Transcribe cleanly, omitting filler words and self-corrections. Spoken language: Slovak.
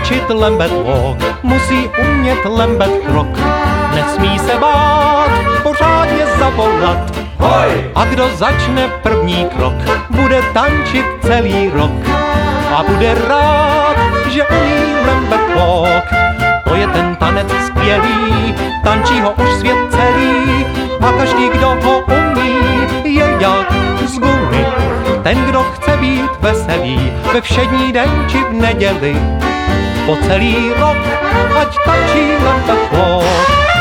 tančit lembet walk, musí umět lembet krok. Nesmí se bát, pořádně zavolat. Hoj! A kdo začne první krok, bude tančit celý rok. A bude rád, že umí lembet walk. To je ten tanec skvělý, tančí ho už svět celý. A každý, kdo ho umí, je jak z gumy. Ten, kdo chce být veselý, ve všední den či v neděli, po celý rok, ať tančí lembet walk.